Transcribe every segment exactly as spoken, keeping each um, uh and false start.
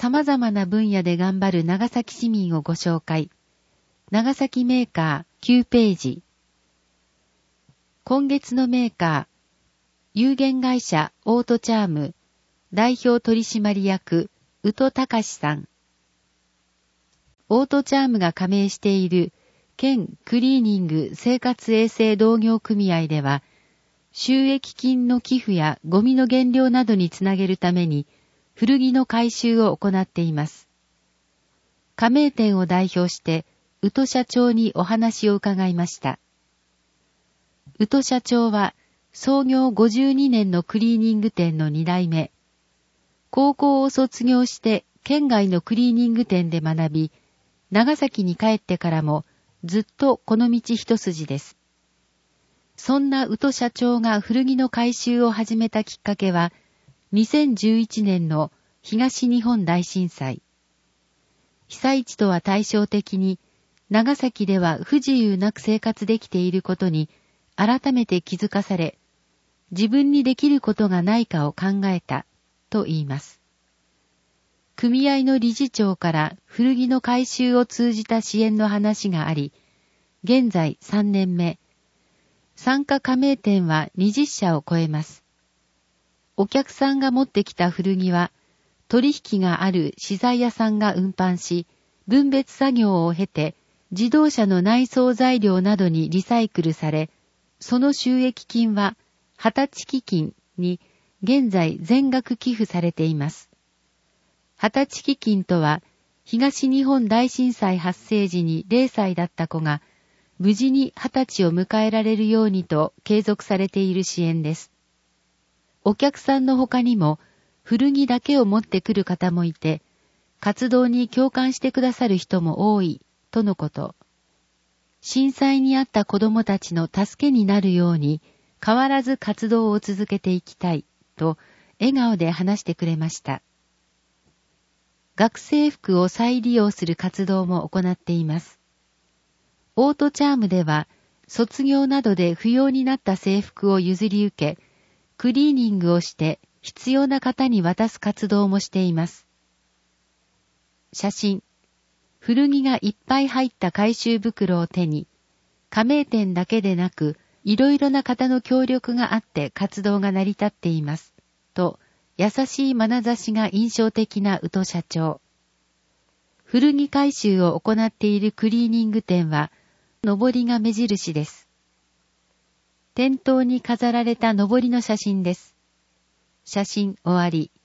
様々な分野で頑張る長崎市民をご紹介。長崎メーカーきゅうページ。今月のメーカー、有限会社オートチャーム、代表取締役、宇戸隆さん。オートチャームが加盟している県クリーニング生活衛生同業組合では、収益金の寄付やゴミの減量などにつなげるために、古着の回収を行っています。加盟店を代表して、宇戸社長にお話を伺いました。宇戸社長は、創業ごじゅうにねんのクリーニング店のに代目。高校を卒業して県外のクリーニング店で学び、長崎に帰ってからもずっとこの道一筋です。そんな宇戸社長が古着の回収を始めたきっかけは、にせんじゅういちねんの東日本大震災。被災地とは対照的に、長崎では不自由なく生活できていることに改めて気づかされ、自分にできることがないかを考えたと言います。組合の理事長から古着の回収を通じた支援の話があり、現在さんねんめ。参加加盟店はにじゅっしゃを超えます。お客さんが持ってきた古着は、取引がある資材屋さんが運搬し、分別作業を経て、自動車の内装材料などにリサイクルされ、その収益金は、二十歳基金に現在全額寄付されています。二十歳基金とは、東日本大震災発生時にれいさいだった子が、無事に二十歳を迎えられるようにと継続されている支援です。お客さんの他にも、古着だけを持ってくる方もいて、活動に共感してくださる人も多い、とのこと。震災にあった子供たちの助けになるように、変わらず活動を続けていきたい、と笑顔で話してくれました。学生服を再利用する活動も行っています。オートチャームでは、卒業などで不要になった制服を譲り受け、クリーニングをして必要な方に渡す活動もしています。写真。古着がいっぱい入った回収袋を手に、加盟店だけでなく、いろいろな方の協力があって活動が成り立っています。と、優しい眼差しが印象的な宇戸社長。古着回収を行っているクリーニング店は、上りが目印です。店頭に飾られた上りの写真です。写真終わり。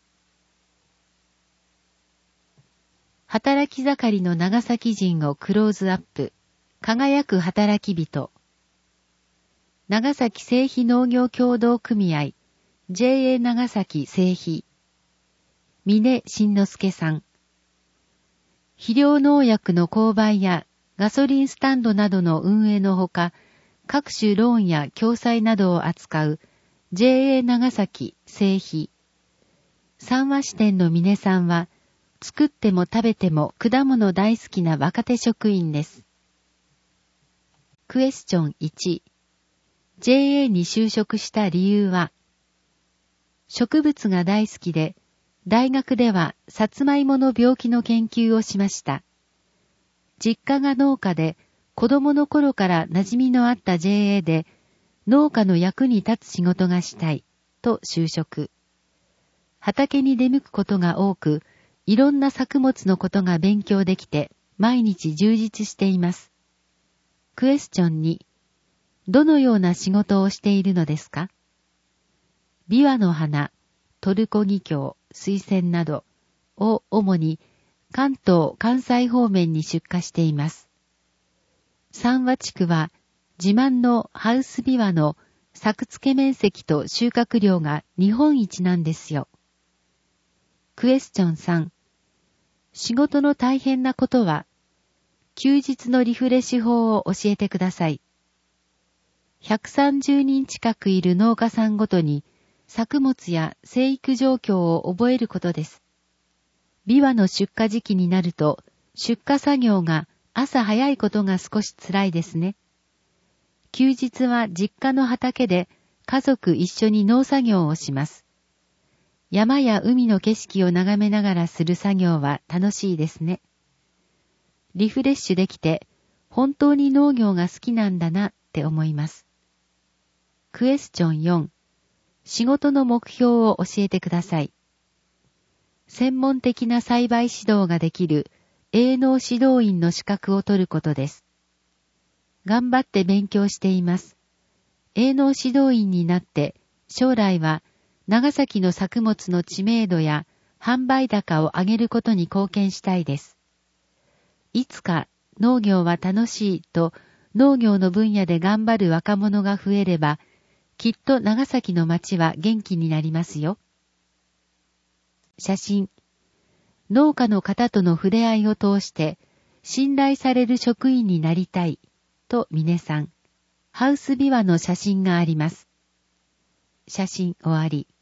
働き盛りの長崎人をクローズアップ。輝く働き人。長崎製肥農業協同組合 ジェーエー 長崎製肥。峰慎之介さん。肥料農薬の購買やガソリンスタンドなどの運営のほか、各種ローンや共済などを扱う ジェーエー 長崎製肥。三和支店の峰さんは、作っても食べても果物大好きな若手職員です。クエスチョンいち。ジェーエー に就職した理由は、植物が大好きで、大学ではさつまいもの病気の研究をしました。実家が農家で、子供の頃から馴染みのあった ジェーエー で、農家の役に立つ仕事がしたい、と就職。畑に出向くことが多く、いろんな作物のことが勉強できて、毎日充実しています。クエスチョンに、どのような仕事をしているのですか？ビワの花、トルコギキョウ、水仙などを主に関東、関西方面に出荷しています。三和地区は自慢のハウスビワの作付け面積と収穫量が日本一なんですよ。クエスチョンさん。仕事の大変なことは、休日のリフレッシュ法を教えてください。ひゃくさんじゅうにん近くいる農家さんごとに作物や生育状況を覚えることです。ビワの出荷時期になると出荷作業が朝早いことが少し辛いですね。休日は実家の畑で家族一緒に農作業をします。 山や海の景色を眺めながらする作業は楽しいですね。リフレッシュできて、本当に農業が好きなんだなって思います。クエスチョンよん、仕事の目標を教えてください。専門的な栽培指導ができる営農指導員の資格を取ることです。頑張って勉強しています。営農指導員になって将来は長崎の作物の知名度や販売高を上げることに貢献したいです。いつか農業は楽しいと農業の分野で頑張る若者が増えれば、きっと長崎の町は元気になりますよ。写真。農家の方との触れ合いを通して信頼される職員になりたいと峰さん。ハウスビワの写真があります。写真終わり。